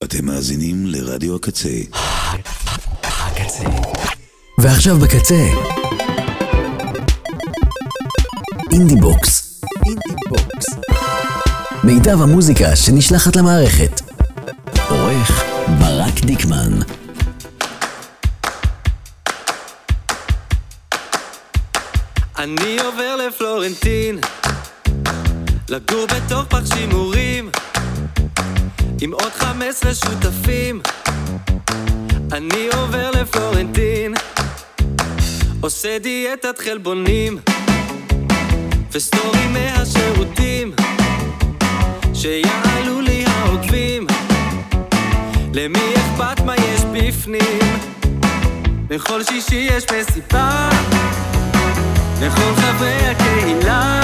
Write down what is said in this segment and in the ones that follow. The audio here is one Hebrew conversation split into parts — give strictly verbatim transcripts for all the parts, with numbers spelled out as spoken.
אתם מאזינים לרדיו הקצה. הקצה. ועכשיו בקצה. אינדי בוקס. אינדי בוקס. מיטב המוזיקה שנשלחת למערכת. עורך ברק דיקמן. אני עובר לפלורנטין, לגור בתוך פח שימורים עם עוד חמש עשרה שותפים. אני עובר לפלורנטין, עושה דיאטת חלבונים וסטורי מהשירותים שיעלו לי העוקבים. למי אכפת מה יש בפנים? בכל שישי יש מסיבה לכל חברי הקהילה.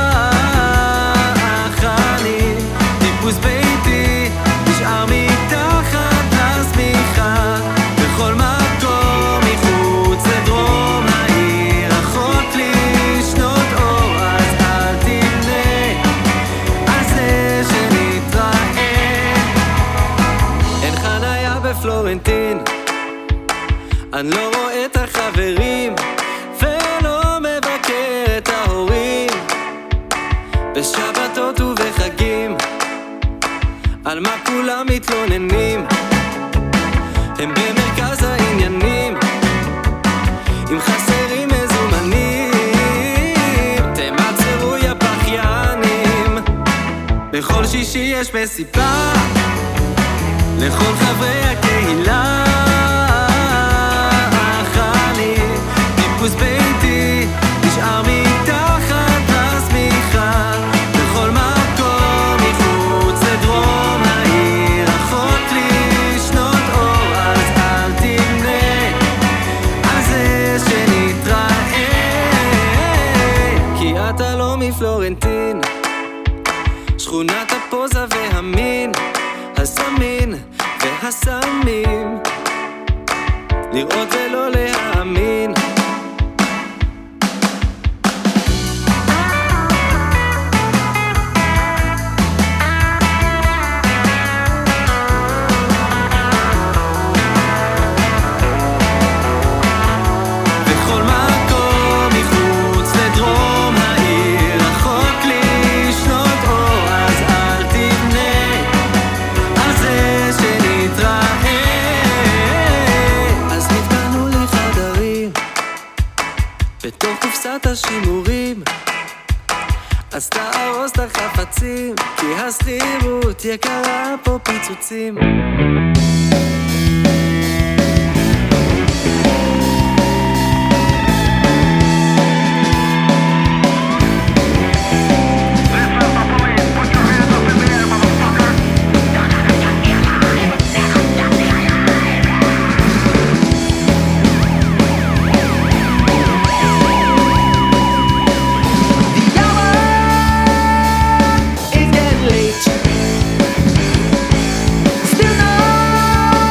אך אני טיפוס ביתי, נשאר מתחת לשמיכה בכל מקום מחוץ לדרום העיר. רחוק לי שנות אור, אז אל תמנה על זה שנתראה. אין חניה בפלורנטין, אני לא רואה את החברים את ההורים בשבתות ובחגים. על מה כולם מתלוננים? הם במרכז העניינים. אם חסרים מזומנים תמצאו יא בכיינים. בכל שישי יש מסיבה לכל חברי הקהילה. אך אני טיפוס ביתי, נשאר מתחת לשמיכה בכל מקום מחוץ לדרום העיר. רחוק לי שנות אור, אז אל תמנה על זה שנתראה. כי אתה לא מפלורנטין, שכונת הפוזה והמין, הסמין והסמים, לראות ולא להאמין. בתוך קופסת השימורים אז תארוז את החפצים, כי הסחירות יקרה פה פיצוצים. Still no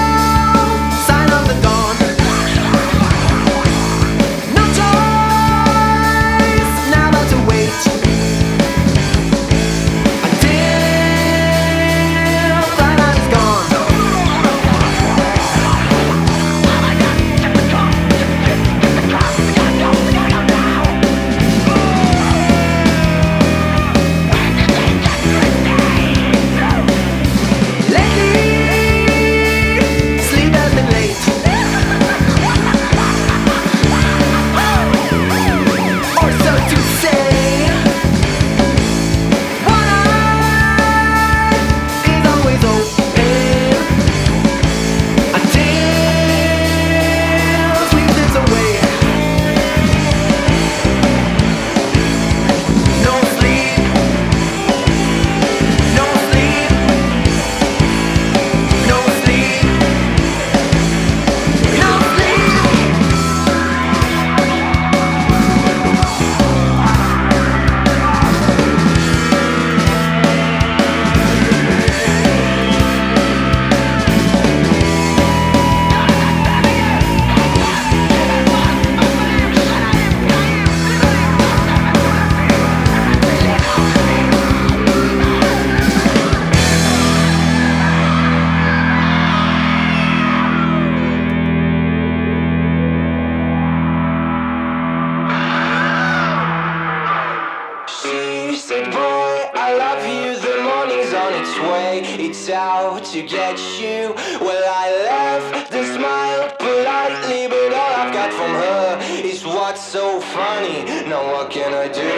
out to get you. Well, I left the smile politely, but all I've got from her is what's so funny. Now what can I do?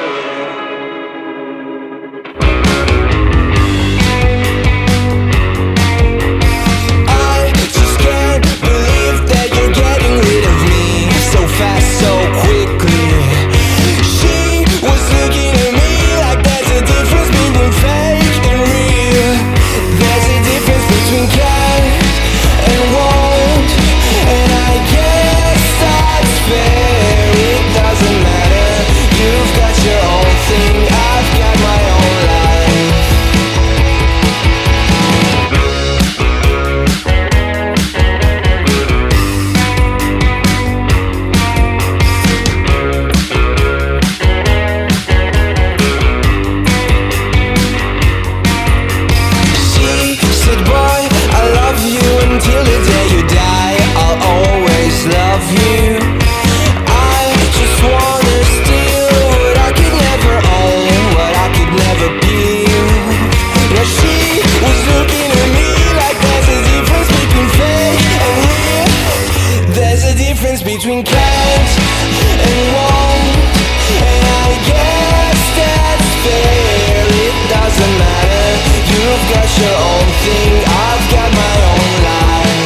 Fast so quickly. She was looking at me like there's a difference between fake and real. There's a difference between can and won't, and I guess that's fair. It doesn't matter. You've got your own thing, I've got my own life. Until the day you die, I'll always love you. I just wanna steal what I could never own, what I could never be. Now she was looking at me like there's a difference between fake and real. There's a difference between can't and won't, and I guess that's fair. It doesn't matter. You've got your own thing, I've got my own life.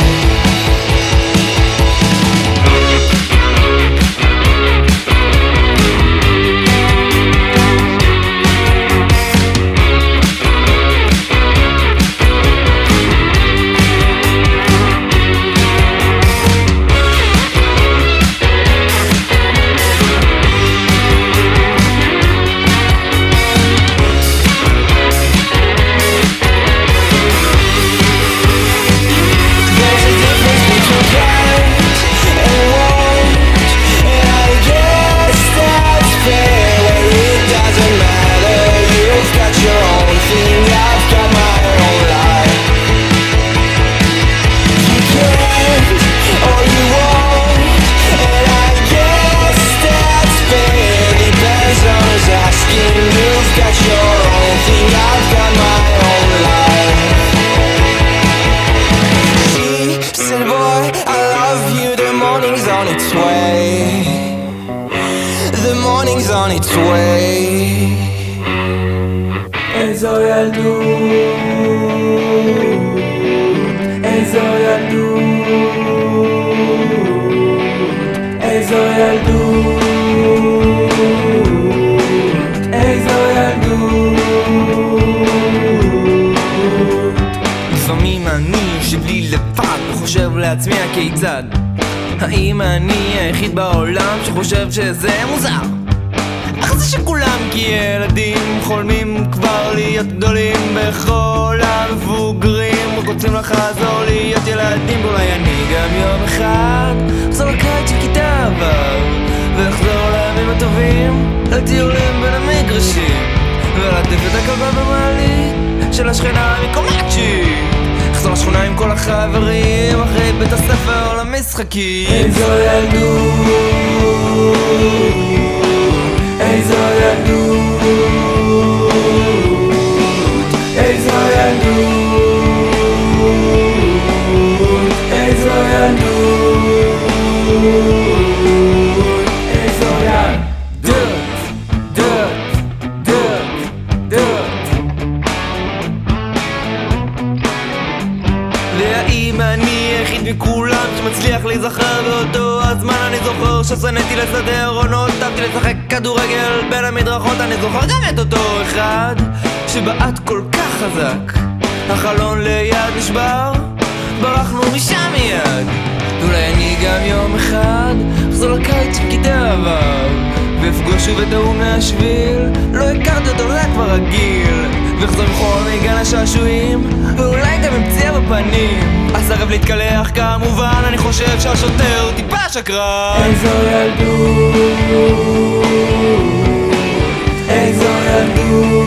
איזו ילדות, איזו ילדות, איזו ילדות, איזו ילדות. לפעמים אני יושב לי לבד וחושב לעצמי הכיצד, האם אני היחיד בעולם שחושב שזה מוזר? איך זה שכולם כילדים חולמים כבר להיות גדולים, בכל המבוגרים רוצים לחזור להיות ילדים? ואולי אני גם יום אחד אחזור לקיץ של כיתה עבר ואחזור לימים הטובים, לטיולים בין המגרשים ולעטף את הכלבה במעלית של השכנה מקומה תשיעית. אחזור לשכונה עם כל החברים אחרי בית הספר למשחקים. איזו ילדות, איזו ילדות, איזו ילדות, איזו ילדות, איזו ילדות, דות, דות, דות. והאם אני היחיד מכולם שמצליח להיזכר באותו הזמן? אני זוכר ששנאתי לסדר עונות, אהבתי לשחק כדורגל בין המדרכות. אני זוכר גם את אותו אחד שבעט כל כך חזק, החלון ליד נשבר, ברחנו משם מיד. ואולי אני גם יום אחד אחזור לקיץ עם כיתה עבר ואפגוש שוב את ההוא מהשביל, לא הכרתי אותו, זה כבר רגיל, ואחזור עם חול מגן השעשועים ואולי גם עם פציעה בפנים. הסרב להתקלח כמובן, אני חושב שהשוטר טיפה שקרן. איזו ילדות, איזו ילדות,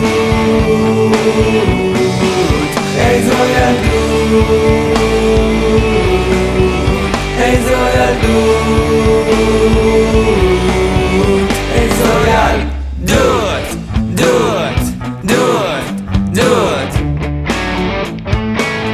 איזו ילדות, איזו ילדות, איזו ילדות, דות, דות, דות.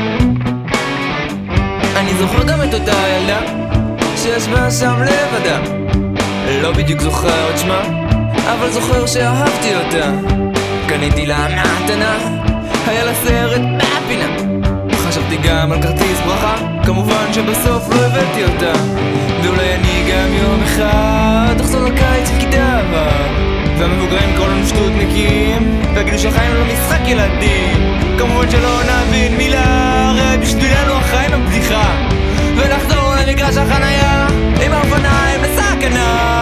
את אותה ילדה שישבה שם לבדה. לא בדיוק זוכר את שמה, אבל זוכר שאהבתי אותה. קניתי לה מתנה, היה לה סרט בפינה. חשבתי גם על כרטיס ברכה, כמובן שבסוף לא הבאתי אותה. ואולי אני גם יום אחד תחזור לקיץ של כיתה ו', והמבוגרים קראו לנו שטותניקים והגידו שהחיים לא משחק ילדים. כמובן שלא נבין מילה, הרי בשבילנו החיים הם בדיחה. ונחזור למגרש החנייה עם האופניים בסכנה.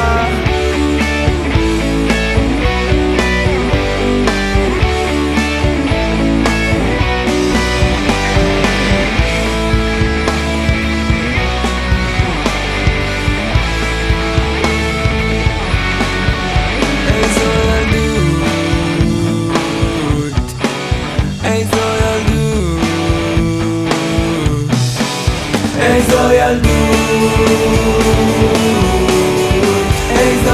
איזו ילדות, איזו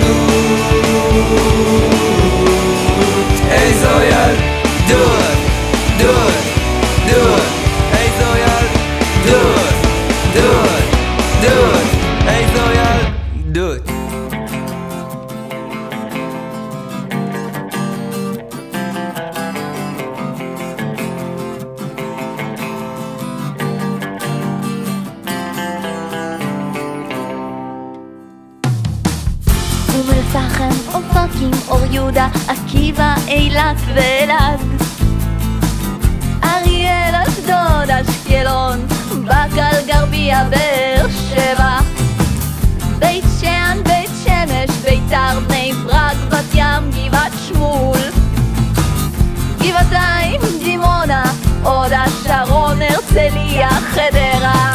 ילדות, איזו ילדות, דוד, דוד, איזו ילדות, דוד, דוד, איזו ילדות. פחם, אופקים, אור יהודה, עקיבא, אילת ואלעד, אריאל, אשדוד, אשקלון, בקל, גרבייה, באר שבע, בית שאן, בית שמש, ביתר, בני ברק, בת ים, גבעת שמואל, גבעתיים, דימונה, הוד השרון, הרצליה, חדרה.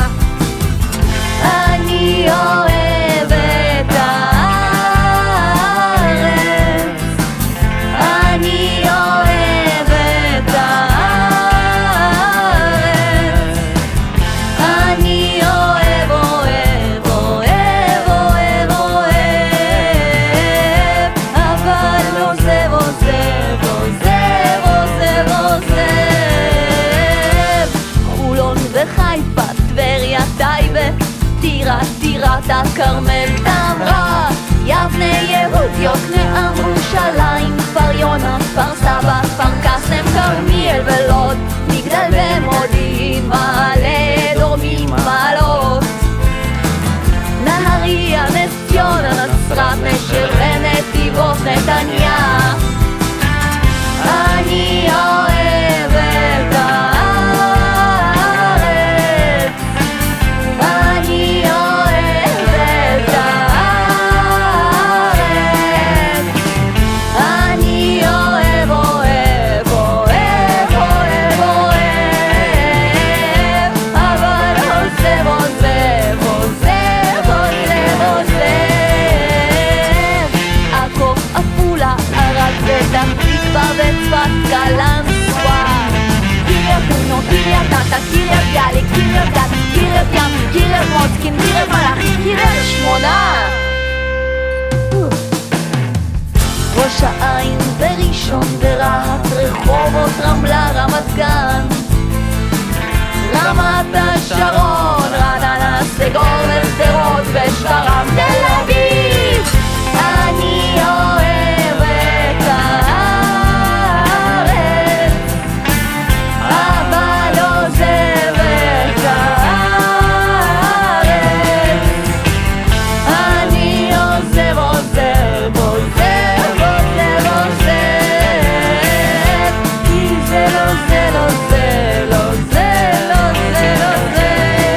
אני אוהבת אני אוהב את הארץ, אני אוהב, אוהב, אוהב, אוהב, אוהב, אבל עוזב, עוזב, עוזב, עוזב, עוזב. חולון וחיפה, טבריה, טייבה, טירה, טירת הכרמל, תמרה, יבנה, יהוד, יוקנעם, ירושלים, כפר יונה, כפר סבא, כפר קאסם, כרמיאל ולוד, מגדל ומודיעין, מעלה אדומים, מעלות, נהריה, נס ציונה, נצרת, נשר ונתיבות, נתניה. אני אוהב את הארץ, אני אוהב את הארץ, אני אוהב, אוהב, אוהב, אוהב, אוהב, אבל עוזב, עוזב, עוזב, עוזב, עוזב. עכו, עפולה, ערד ופתח תקווה וצפת, קלנסווה, קריית אונו, קריית אתא, קריית ביאליק, קריית גת, קריית ים, קריית מוצקין, קריית מלאכי, קריית שמונה, ראש העין וראשון ורהט, רחובות, רמלה, רמת גן, רמת השרון, רעננה, סגור ושדרות ושפרעם, תל אביב. אני אוהב את הארץ, אבל עוזב את הארץ, אני עוזב, עוזב, עוזב, עוזב, עוזב, כי זה לא זה, לא זה, לא זה, לא זה, לא זה.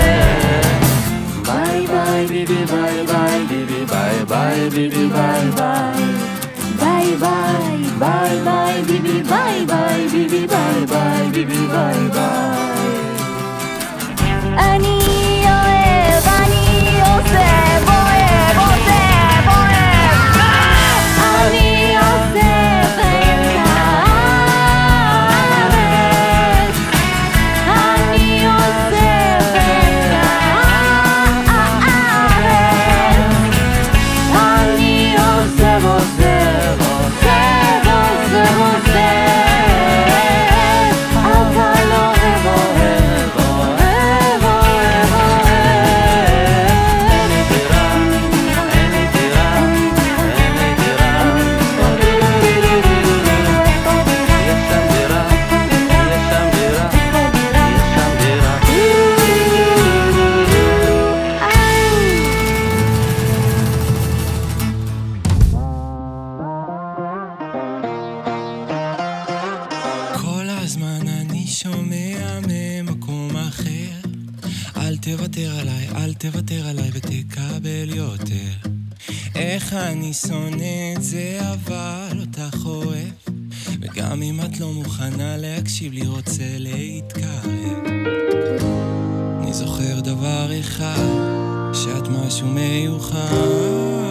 תוותר עליי, אל תוותר עליי ותקבל יותר. איך אני שונא את זה, אבל אותך אוהב, וגם אם את לא מוכנה להקשיב לי רוצה להתקרב. אני זוכר דבר אחד, שאת משהו מיוחד,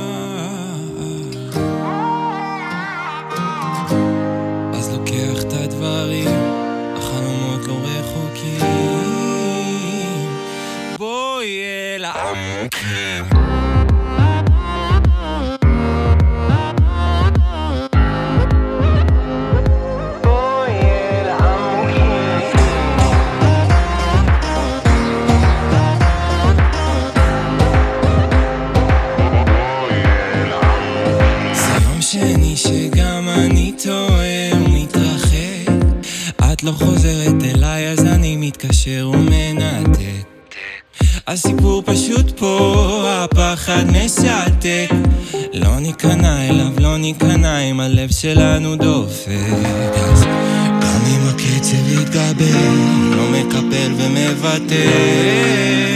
אז לוקח את הדברים, החלומות לא רחוקים, בואי אל העמוקים. שגם אני טועה ומתרחק, את לא חוזרת אליי אז אני מתקשר ומנתק. הסיפור פשוט פה, הפחד משתק, לא ניכנע אליו, לא ניכנע אם הלב שלנו דופק. אז גם אם הקצב יתגבר, לא מקפל ומוותר,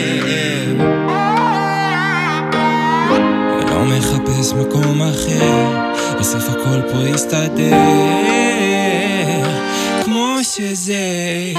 ולא מחפש מקום אחר, בסוף הכל פה יסתדר כמו שזה.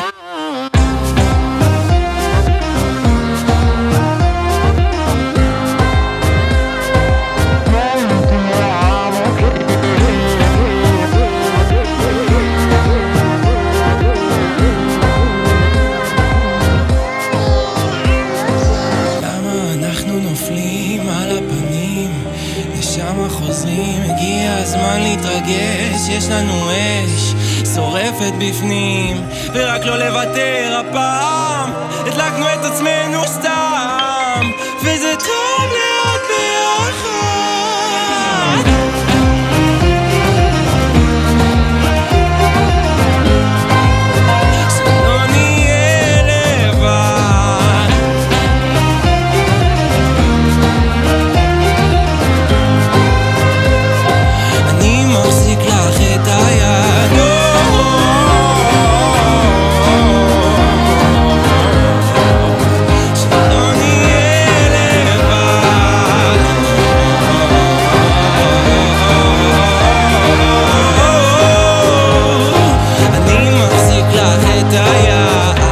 למה אנחנו נופלים על הפנים, לשם חוזרים, הגיע הזמן להתרגש, יש לנו אש שורפת בפנים, ורק לא לוותר הפעם, הדלקנו את עצמנו סתם, וזה טוב להיות ביחד. שלא נהיה לבד, אני מחזיק לך את היד, שלא נהיה לבד, אני מחזיק לך את היד.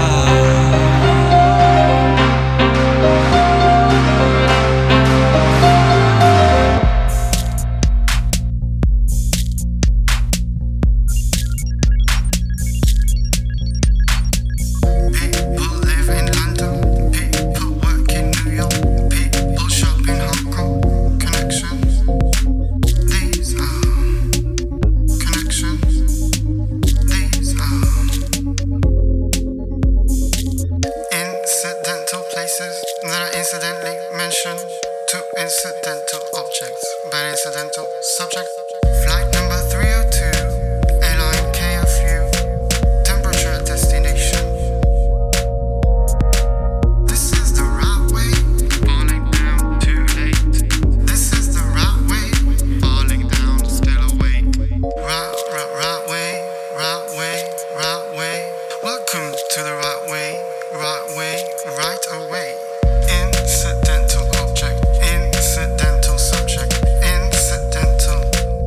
People live in London, people work in New York, people shop in Hong Kong. Connections, these are connections, these are incidental places that are incidentally mentioned to incidental objects by incidental subject. Flight number three oh two, airline K F U, temperature destination. This is the right way, falling down too late. This is the right way, falling down still awake. Right, right, right way, right way, right way. Welcome to the right way, right way, right away. Incidental object, incidental subject, incidental,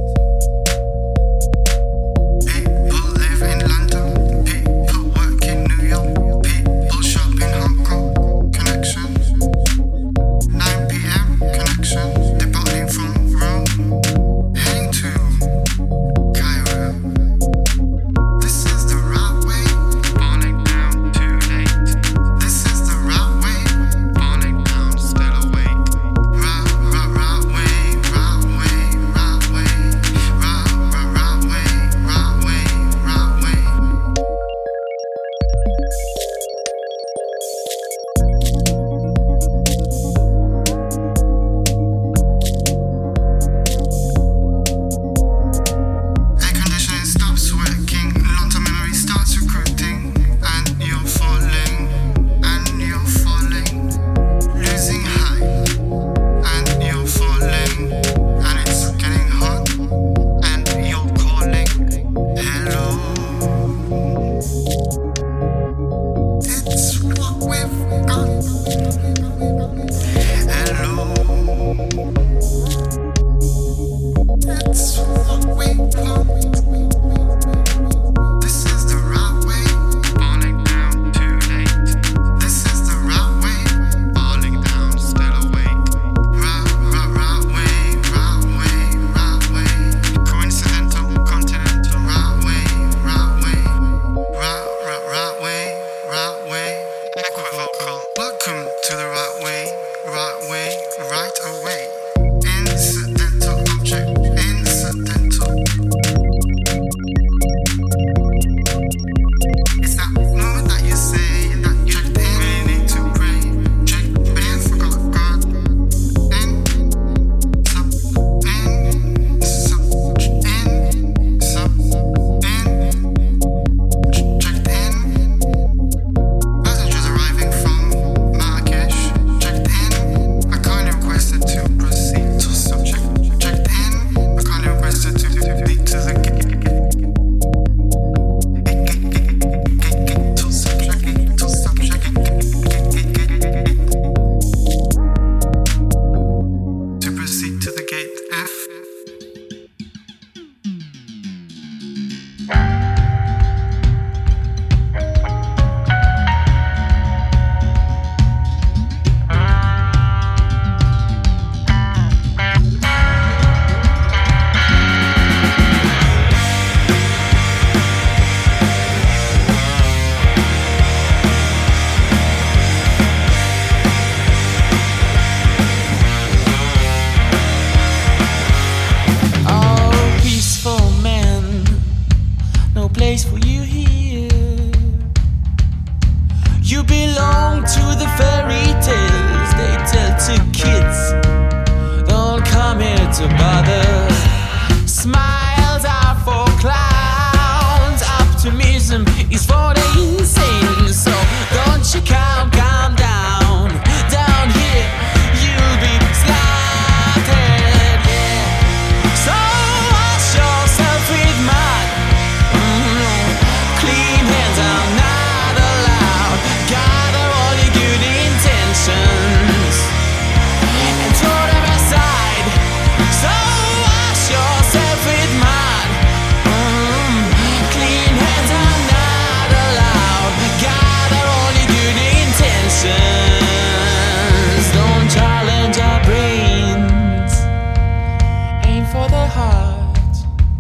belong to the fairy tales they tell to kids. Don't come here to bother. Smiles are for clowns, optimism is for the insane. So don't you calm, calm down. Down here you'll be slaughtered, yeah. So wash yourself with mud. Mm-hmm. Clean hands are not allowed. Gather all your good intentions and throw them aside. So wash yourself with mud. Mm-hmm. Clean hands are not allowed. Gather all your good intentions. Don't challenge our brains. Aim for the heart.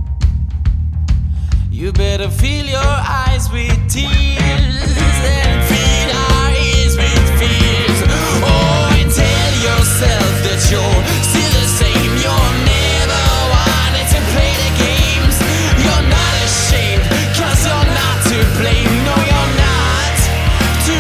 You better fill your eyes with tears and fill our ears with fears. Oh, and tell yourself that you're still the same. You're never wanted to play the games. You're not ashamed, cause you're not to blame. No, you're not to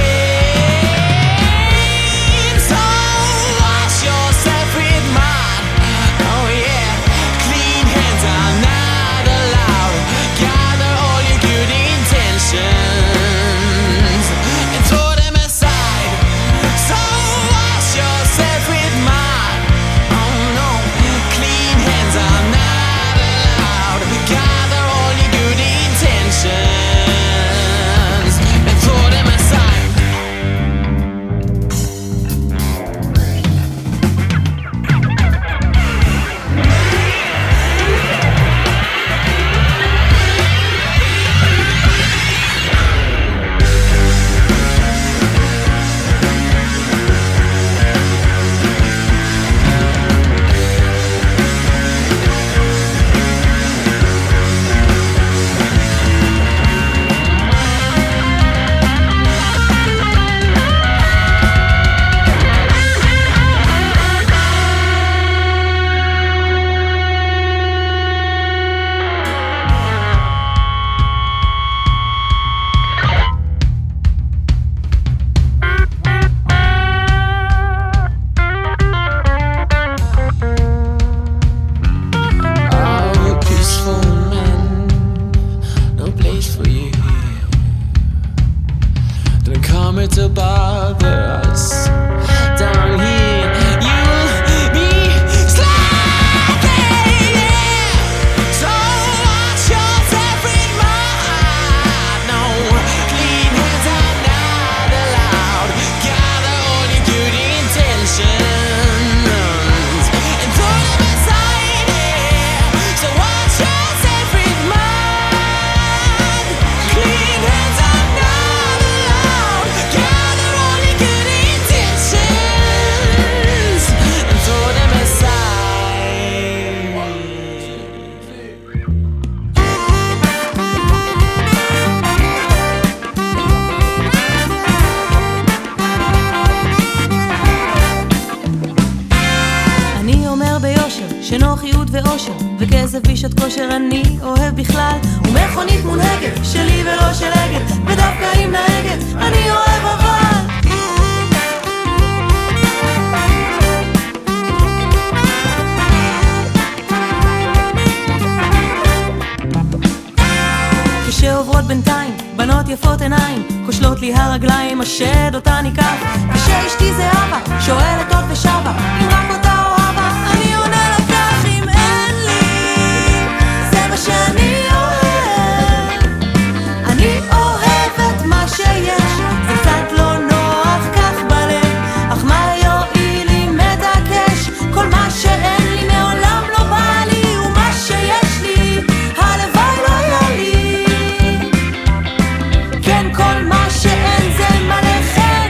blame. So wash yourself with mud. Oh yeah, clean hands are not allowed. Gather all your good intentions and throw them aside. So wash yourself with mud. Oh no, clean hands are not allowed. Gather all your good intentions and throw them aside. Oh, peaceful man, no place for you here. Don't come here to bother us. Down here you'll be slaughtered, yeah. So wash yourself with mud. No, clean hands are not allowed. Gather all your good intentions and throw them aside, yeah. So wash yourself with mud. Clean hands are not allowed. Gather all your good intentions and throw them aside. אני אומר ביושר שנוחיות ואושר וכסף בשעת כושר אני אוהב בכלל, ומכונית מונהגת שלי ולא של אגד, ודווקא עם נהגת אני אוהב אבל כשעוברות בינתיים בנות יפות עיניים כושלות לי הרגליים, השד אותה ניקח כשאשתי זה אבא שואלת עוד ושבה אם רק אותה אוהבה, אני עונה לה כך אם אין לי זה מה שאני אוהב, אני אוהבת מה שיש, זה קצת לא נוח כך בלב, אך מה יועיל לי מתעקש, כל מה שאין לי מעולם לא בא לי, ומה שיש לי הלוואי לא היה לי, כן כל מה שאין זה מלא חן.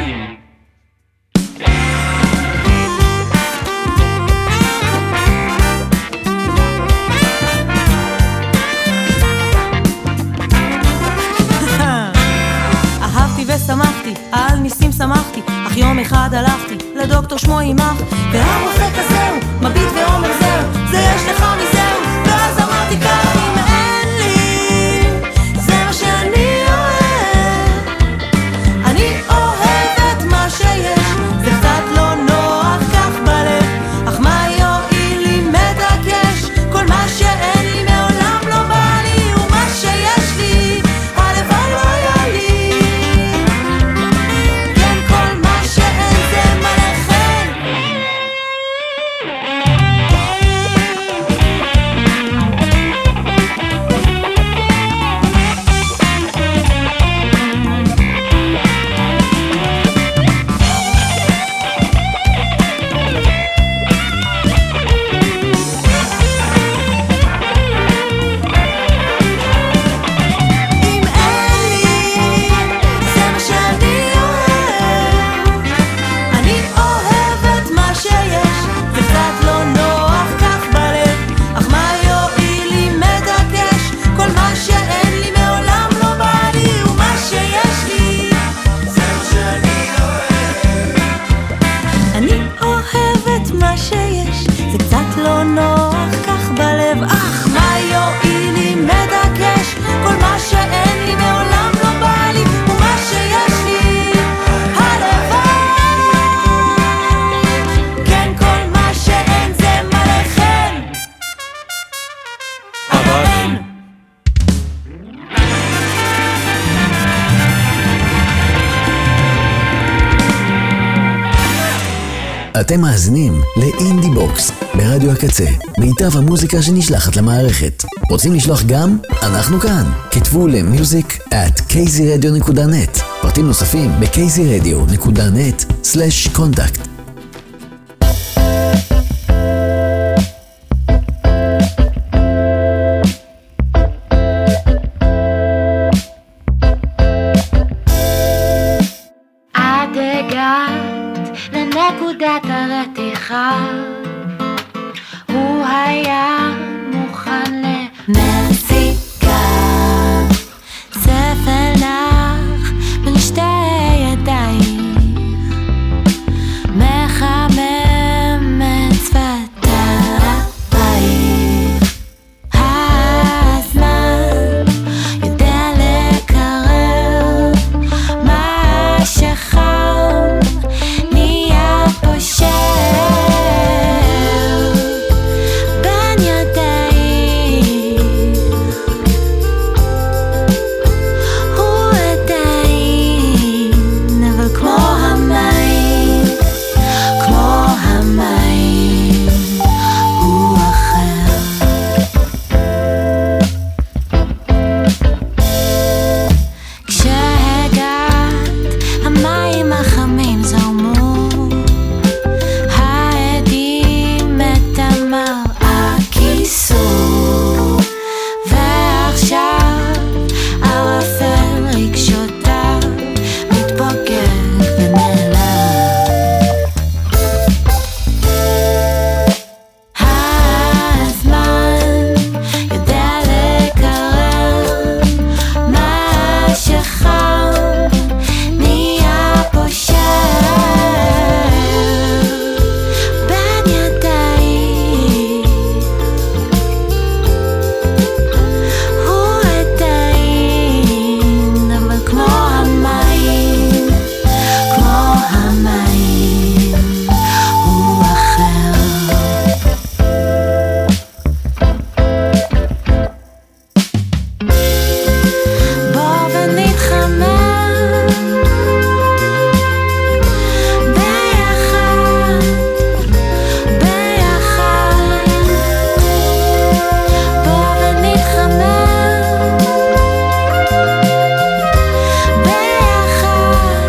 אהבתי ושמחתי, על ניסים שמחתי, אך יום אחד הלכתי לדוקטור שמו אימך, והרופא כזהו, מביט ואומר זהו, זה יש לך מזהו, ואז אמרתי כך אם אין לי, זה מה שאני אוהב, אני אוהב אתם מאזינים לאינדי בוקס ברדיו הקצה, מיטב המוזיקה שנשלחת למערכת. רוצים לשלוח גם? אנחנו כאן. כתבו למיוזיק at k z radio dot net. פרטים נוספים ב-k z radio dot net slash contact. לנקודת הרתיחה, הוא היה מוכן למפיקה, ספל נח בין שתי ידייך, מחמם את שפתייך. הזמן יודע לקרר מה שחם נהיה פושר בין ידייך, הוא עדיין אבל כמו המים, כמו המים, הוא אחר. כשהגעת המים החמים זרמו, העדים את המראה כיסו, ועכשיו ערפל רגשותיו מתפוגג ונעלם. הזמן יודע לקרר מה שחם נהיה פושר בין ידייך, הוא עדיין אבל כמו המים, כמו המים, הוא אחר. בוא ונתחמם ביחד, ביחד. בוא ונתחמם ביחד,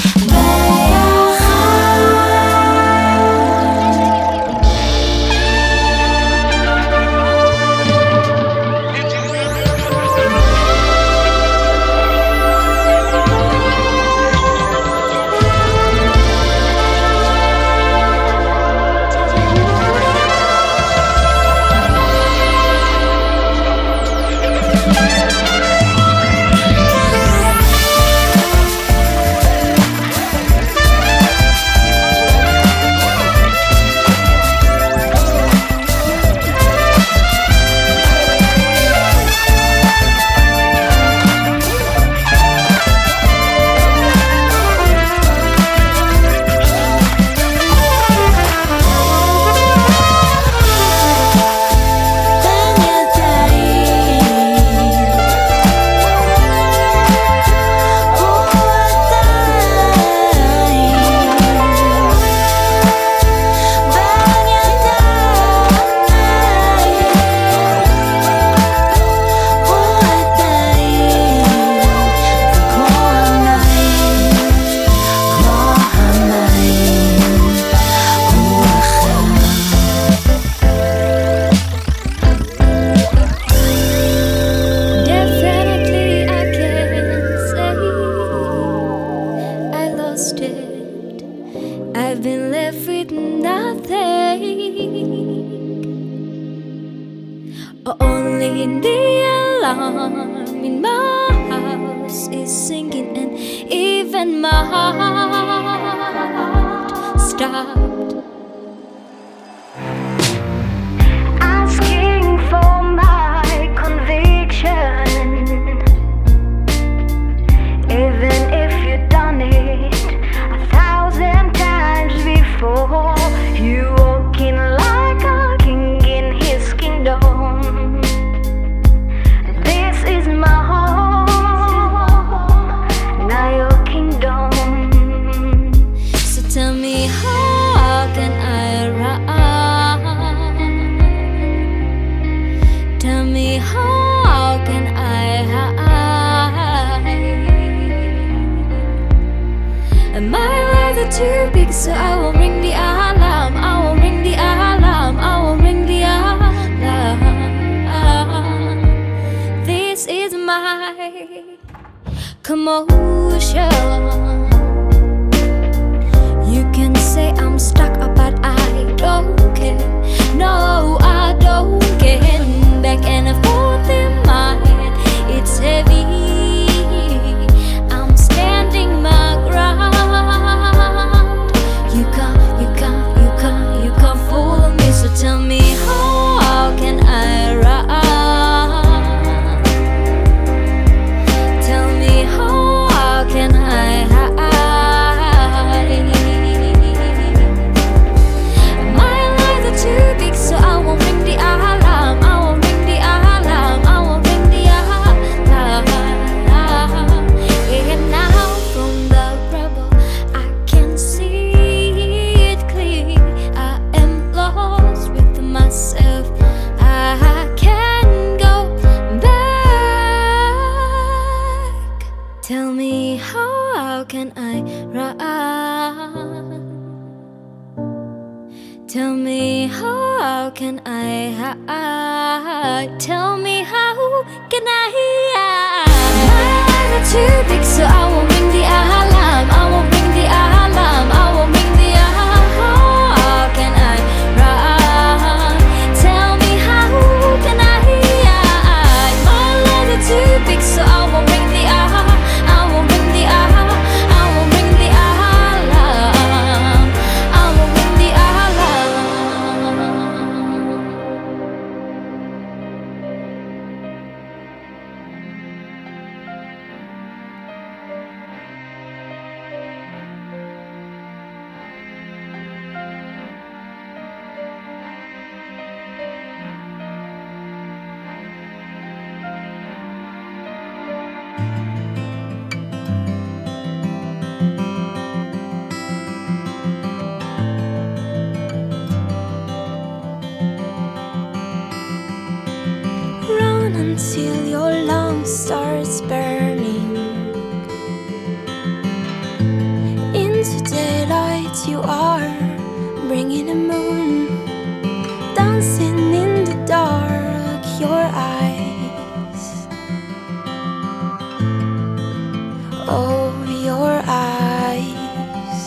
I've been left with nothing, only the alarm in my house is singing, and even my heart stopped. Asking for my conviction, even if you've done it a thousand times before. You walking like a king in his kingdom. This is my home, now your kingdom. So tell me how And my lies are too big, so I will ring the alarm. I will ring the alarm. I will ring the alarm. This is my commotion. You can say I'm stuck, but I don't care. No, I don't care. Back and forth in my head, it's heavy. I'm standing my ground. You can't, you can't, you can't, you can't fool me. So tell me, how can I run? Tell me, how can I hide? My lies are too big, so I won't ring the alarm. I won't ring the alarm. I won't ring the alarm. And now from the rubble, I can see it clear. I am lost with myself. I can't go back. Tell me, how can I run? Tell me, how can I hide? Tell me, how can I hide? My eyes are too big, so I won't ring the alarm. I won't ring the alarm. I won't ring the alarm. How can I run? Tell me, how can I hide? My eyes are too big, so I won't ring the alarm. I won't ring the alarm. I won't ring the alarm. I won't ring the alarm. Run until your lungs starts burning. Into daylight you are bringing a moon, dancing in the dark, your eyes. Oh, your eyes.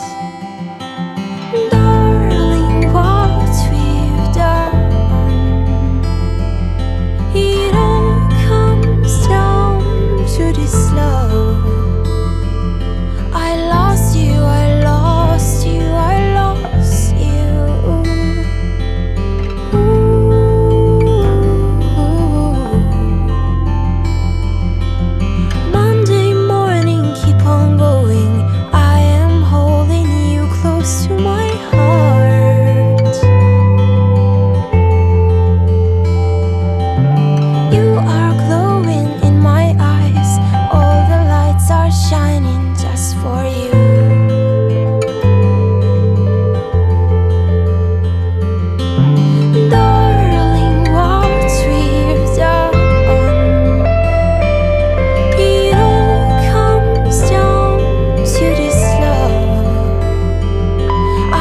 Darling, what we've done, it all comes down to this love. I lost you, I lost you, I lost you. Ooh. Monday morning, keep on going. I am holding you close to my heart. You are glowing in my eyes. All the lights are shining just for you. Darling, what we've done, it all comes down to this love. I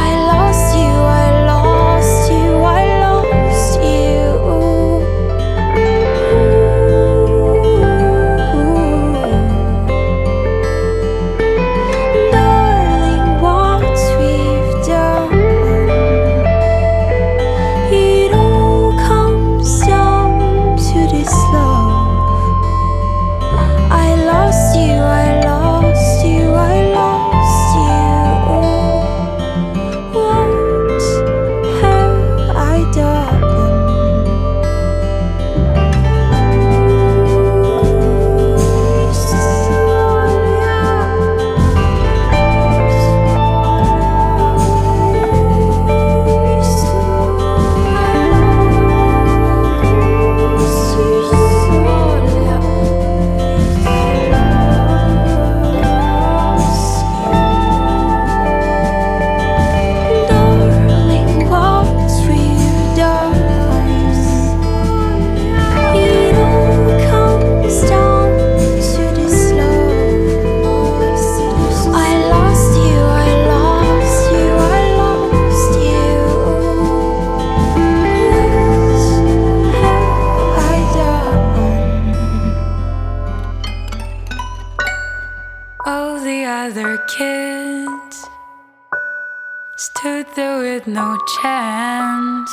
stood there with no chance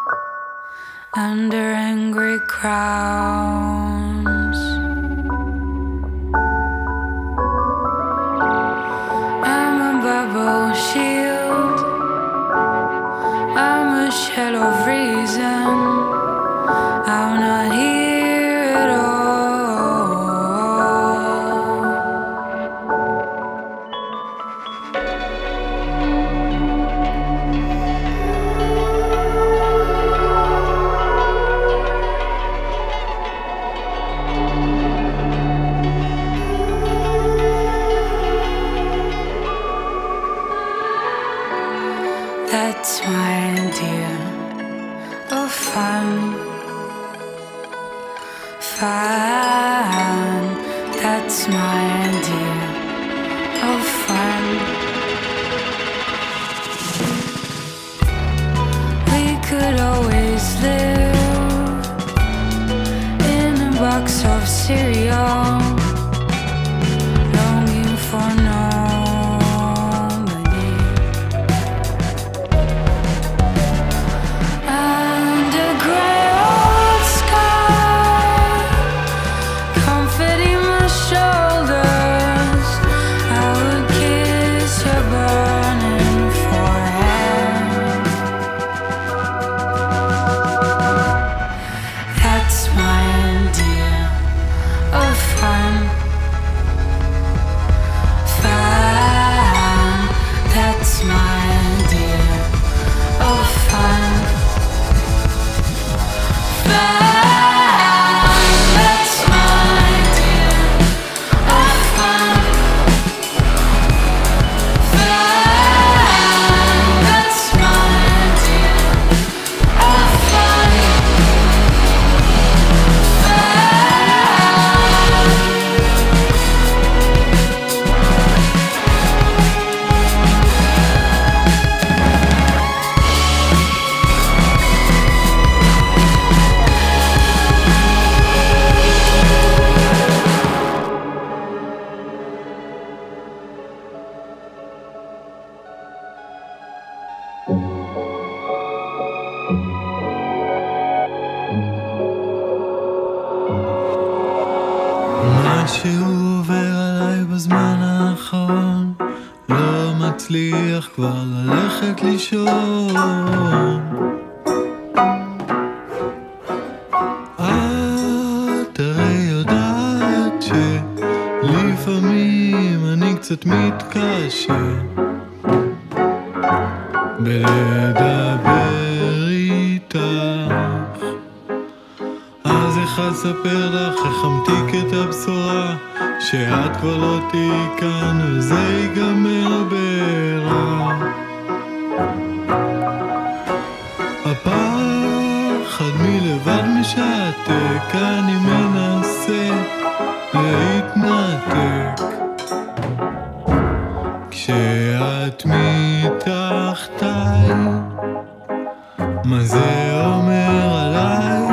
under angry crowns. I'm a bubble shield, I'm a shell of reason, I'm not here at all. That's my idea of fun. Fun. That's my idea of fun. We could always live in a box of cereal, longing for no. כבר ללכת לישון. את הרי יודעת שלפעמים אני קצת מתקשה בלדבר איתך, אז איך אספר לך איך אמתיק את הבשורה שאת כבר לא תהי כאן וזה ייגמר ברע. הפחד מלבד משתק, אני מנסה להתנתק כשאת מתחתיי. מה זה אומר עליי?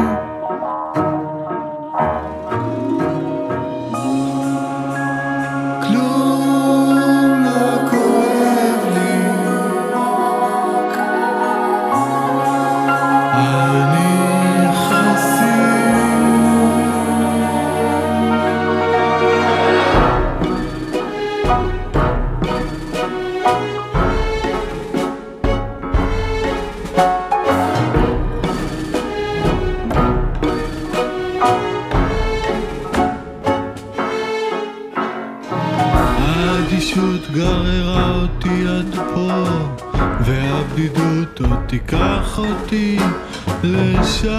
גררה אותי עד פה והבדידות עוד תיקח אותי לשם.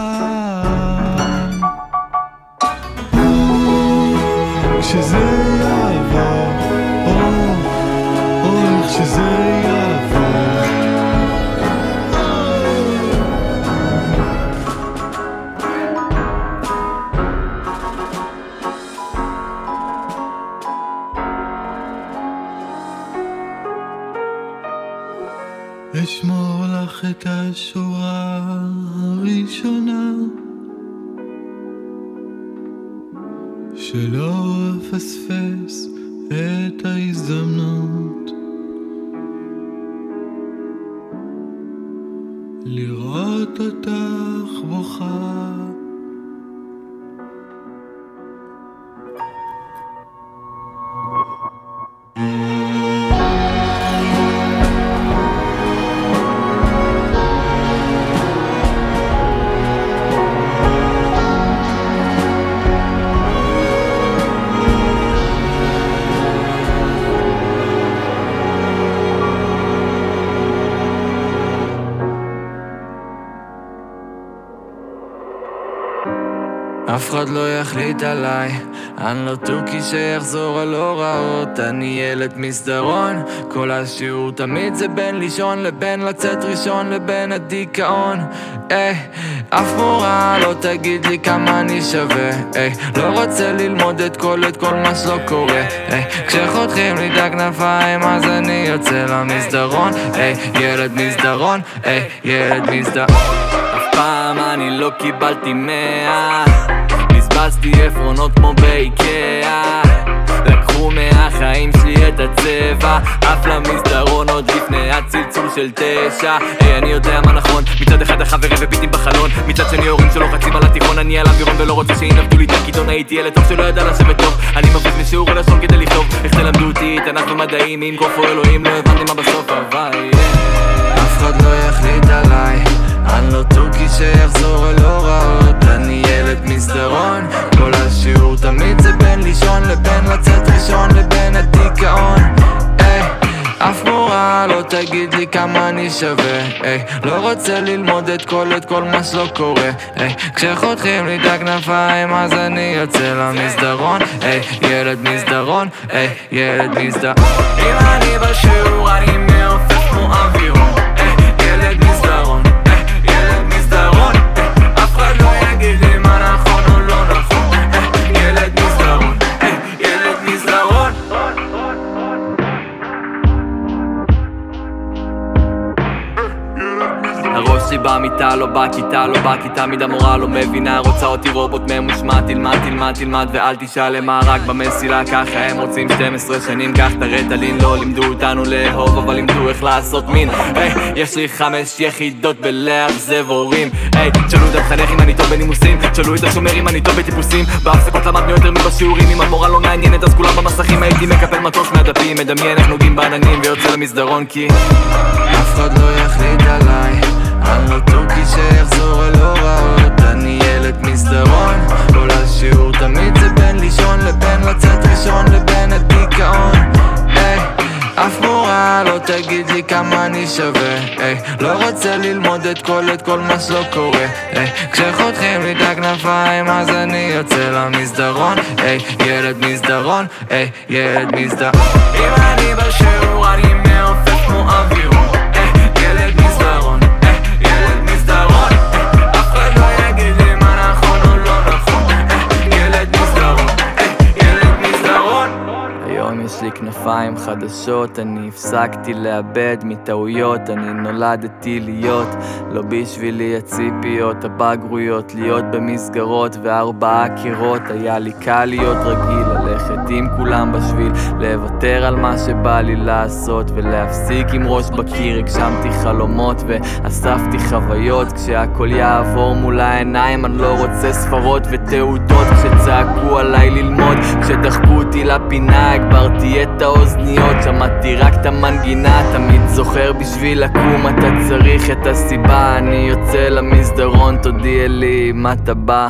כשזה יעבור, או, או איך שזה יעבור, אשמור לך את השורה הראשונה, שלא אפספס את ההזדמנות. לראות אותך בוכה. אף אחד לא יחליט עליי, אני לא תוכי שיחזור על הוראות. אני ילד מסדרון, כל השיעור תמיד זה בין לישון לבין לצאת ראשון לבין הדיכאון. איי, אף מורה לא תגיד לי כמה אני שווה. איי, לא רוצה ללמוד את כל את כל מה שלא קורה. איי, כשחותכים לי את הכנפיים אז אני יוצא למסדרון. איי, ילד מסדרון, איי, ילד מסדרון. אף פעם אני לא קיבלתי מאה, בזבזתי עפרונות כמו באיקאה. לקחו מהחיים שלי את הצבע, אף למסדרון עוד לפני הצלצול של תשע. היי, אני יודע מה נכון, מצד אחד החברים וביטים בחלון, מצד שני הורים שלא רצים על התיכון. אני על אווירון ולא רוצה שינבדו לי את הכיתון. הייתי ילד טוב שלא ידע לשבת טוב, אני מבוז משיעור הלשון כדי לכתוב. איך תלמדו אותי תנ"ך ומדעים עם קוף או אלוהים, לא הבנתי מה בסוף אבל אף אחד לא יחליט עליי, אני לא תוכי שיחזור על הוראות. אני ילד מסדרון, כל השיעור תמיד זה בין לישון לבין לצאת ראשון לבין הדיכאון. איי, אף מורה לא תגיד לי כמה אני שווה. איי, לא רוצה ללמוד את כל את כל מה שלא קורה. איי, כשחותכים לי את הכנפיים אז אני יוצא למסדרון. איי, ילד מסדרון, איי, ילד מסדרון. אם אני בשיעור אני מעופף כמו אווירון. איי, ילד מסדרון, איי, ילד מסדרון. אף אחד לא יגיד לי מה נכון או לא נכון. איי, ילד מסדרון, איי, ילד מסדרון. הראש שלי במיטה, לא בכיתה, לא בכיתה, תמיד המורה לא מבינה, רוצה אותי רובוט ממושמע. תלמד, תלמד, תלמד ואל תשאל למה רק במסילה. ככה הם רוצים שתים עשרה שנים, קח את הרטלין. לא לימדו אותנו לאהוב אבל לימדו איך לעשות מין. היי, יש לי חמש יחידות בלאכזב הורים. היי, תשאלו את המחנך אם אני טוב בנימוסים, תשאלו את השומר אם אני טוב בטיפוסים. בהפסקות למדנו יותר מבשיעורים, אם המורה לא מעניינת אז כולם במסכים. הייתי מקפל מטוש מהדפים, מדמיין איך נוגעים בעננים ויוצא למסדרון כי אף אחד לא יחליט עליי, אני לא תוכי שיחזור על הוראות. אני ילד מסדרון, כל השיעור תמיד זה בין לישון לבין לצאת ראשון לבין הדיכאון. איי, אף מורה לא תגיד לי כמה אני שווה. איי, לא רוצה ללמוד את כל את כל מה שלא קורה. איי, כשחותכים לי את הכנפיים אז אני יוצא למסדרון. איי, ילד מסדרון, איי, ילד מסדרון. אם אני בשיעור אני מעופף כמו אווירון. יש לי כנפיים חדשות, אני הפסקתי לאבד מטעויות. אני נולדתי להיות, לא בשבילי הציפיות הבגרויות. להיות במסגרות וארבעה קירות, היה לי קל להיות רגיל, ללכת עם כולם בשביל, לוותר על מה שבא לי לעשות ולהפסיק עם ראש בקיר. הגשמתי חלומות ואספתי חוויות, כשהכל יעבור מול העיניים אני לא רוצה ספרות ותעודות. כשצעקו עליי ללמוד, כשדחקו אותי לפינה הגברתי את האוזניות, שמעתי רק את המנגינה. תמיד זוכר בשביל לקום אתה צריך את הסיבה. אני יוצא למסדרון, תודיע לי מה אתה בא.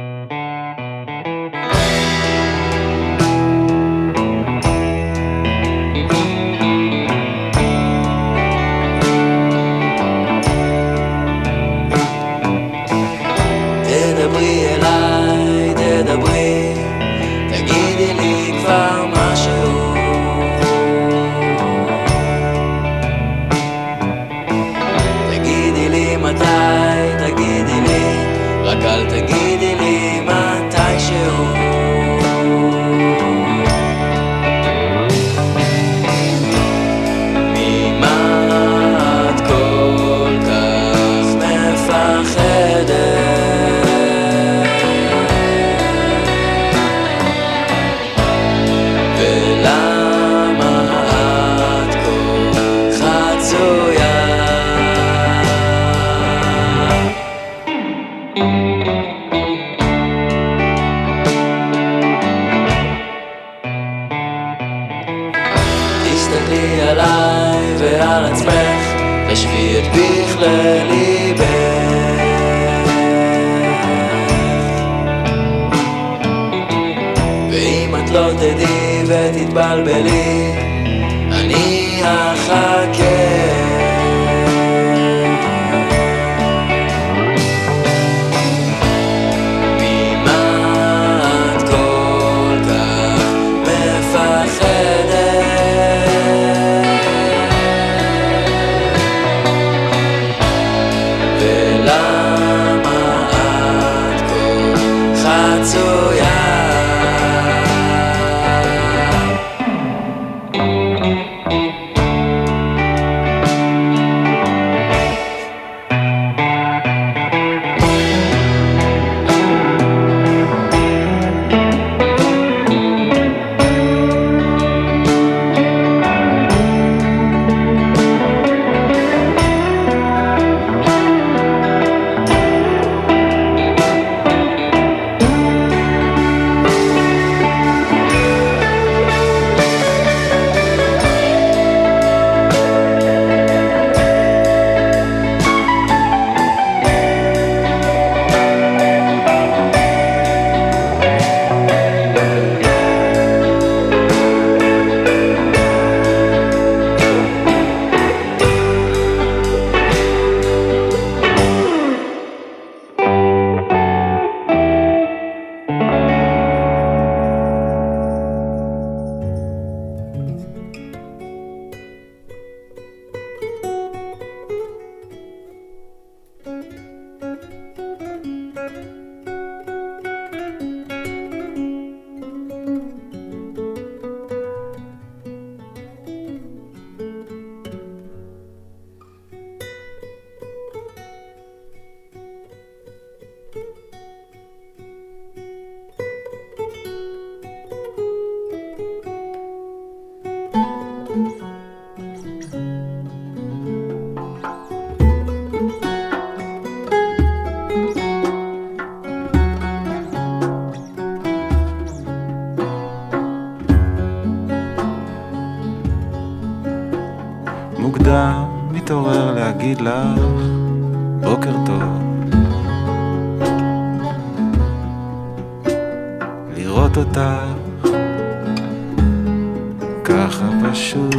תדברי אליי, תדברי, תגידי לי כבר משהו. תגידי לי מתי, תגידי לי, רק אל תגידי לי מתי שהוא. ממה את כל כך מפחדת? ולמה את כל חצויה? על עצמך, תשבי את פיך לליבך. ואם את לא תדעי ותתבלבלי, אני אחכה. מוקדם מתעורר להגיד לך בוקר טוב, לראות אותך ככה פשוט,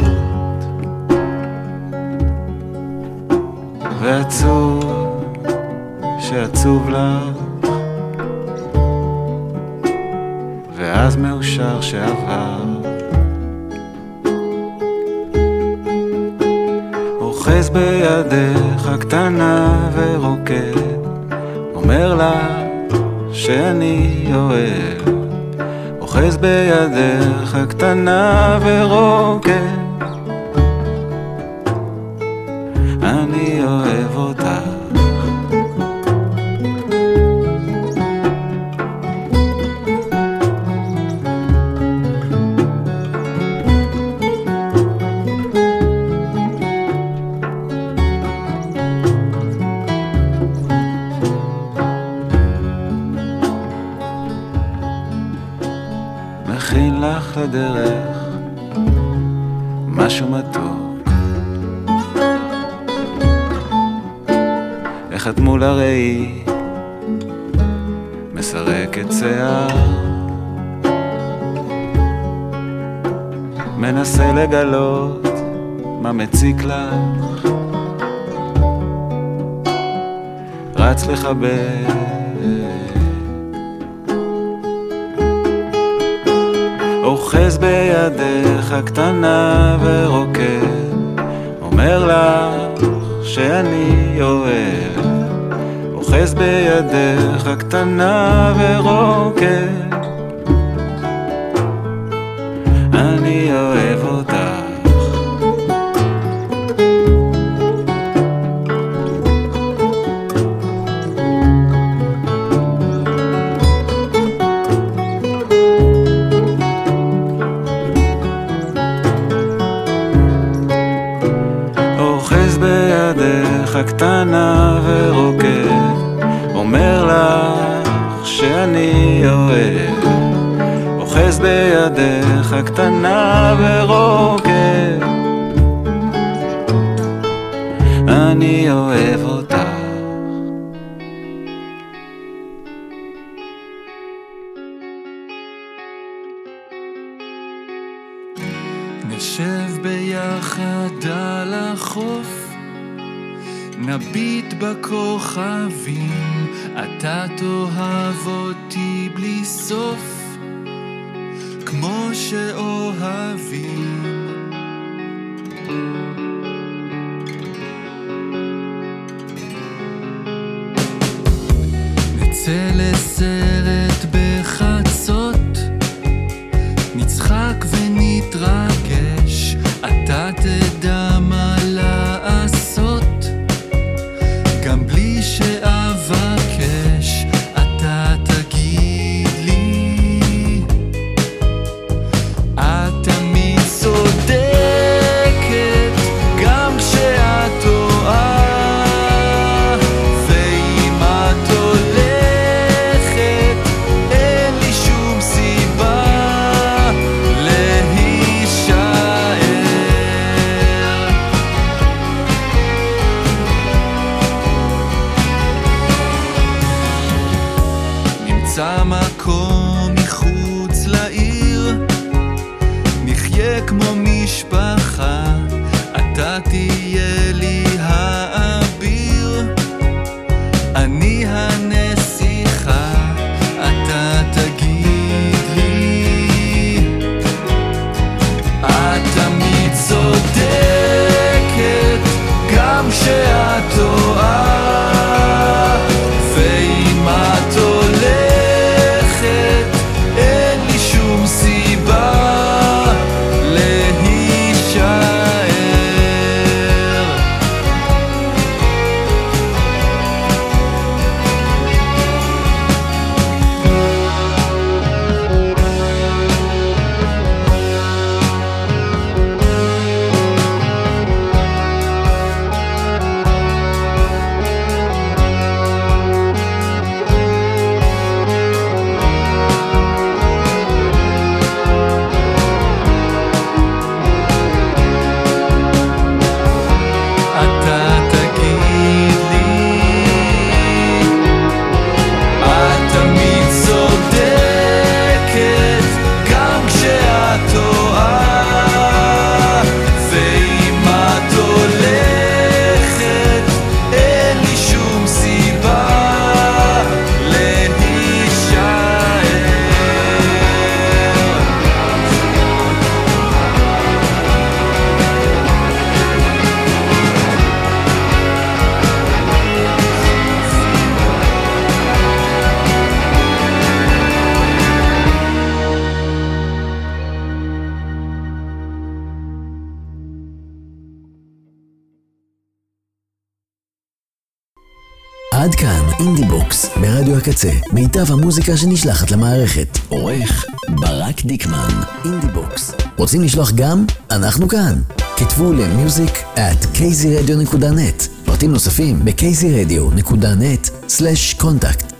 ועצוב שעצוב לך, ואז מאושר שעבר, אוחז בידך הקטנה ורוקד, אומר לה שאני אוהב, אוחז בידך הקטנה ורוקד, אני אוהב אותך. מכין לך לדרך משהו מתוק, איך את מול הראי מסרקת שיער, מנסה לגלות מה מציק לך, רץ לחבר, אוחז בידך הקטנה ורוקד, אומר לך שאני אוהב, אוחז בידך הקטנה ורוקד, אני אוהב אותך. הקטנה ורוקד, אומר לך שאני אוהב, אוחז בידך הקטנה ורוקד, אני אוהב אותך. נשב ביחד על החוף, נביט בכוכבים, אתה תאהב אותי בלי סוף, כמו שאוהבים. נצא לסרט בחצות, נצחק ונתרגש, אתה תדע מה לעשות, גם בלי שאבקש, אתה תגיד לי, את תמיד צודקת, גם כשאת טועה, ואם את הולכת, אין לי שום סיבה להישאר. נמצא מקום מחוץ לעיר, נחיה כמו משפחה, אתה תהיה לי האביר, אני הנסיכה, אתה תגיד לי, את תמיד צודקת, גם כשאת טועה, ואם את הולכת, אין לי שום סיבה להישאר. אתה תגיד לי, את תמיד צודקת, גם כשאת טועה, ואם את הולכת, אין לי שום סיבה להישאר. עד כאן אינדי בוקס ברדיו הקצה, מיטב המוזיקה שנשלחת למערכת. עורך ברק דיקמן. אינדי בוקס. רוצים לשלוח גם? אנחנו כאן. כתבו למיוזיק at קייזי רדיו נקודה נט. פרטים נוספים ב-קייזי רדיו נקודה נט סלש קונטקט.